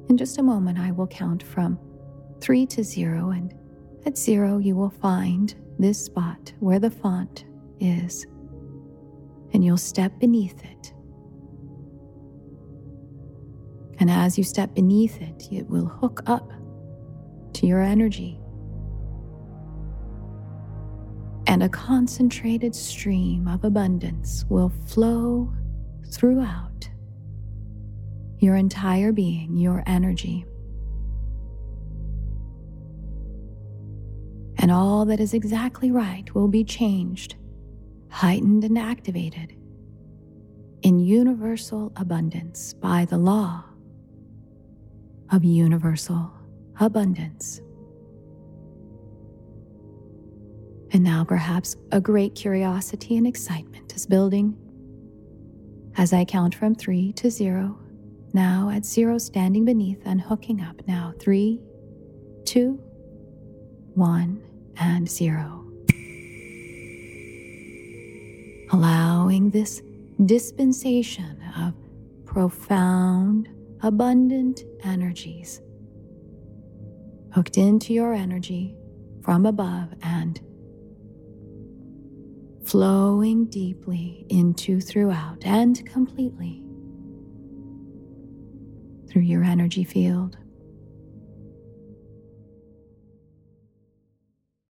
In just a moment, I will count from 3 to 0, and at 0, you will find this spot where the font is, and you'll step beneath it. And as you step beneath it, it will hook up to your energy. And a concentrated stream of abundance will flow throughout your entire being, your energy. And all that is exactly right will be changed, heightened, and activated in universal abundance by the law of universal abundance. And now perhaps a great curiosity and excitement is building as I count from 3 to 0. Now at 0, standing beneath and hooking up. Now 3, 2, 1, and 0. Allowing this dispensation of profound, abundant energies hooked into your energy from above and flowing deeply into, throughout, and completely through your energy field.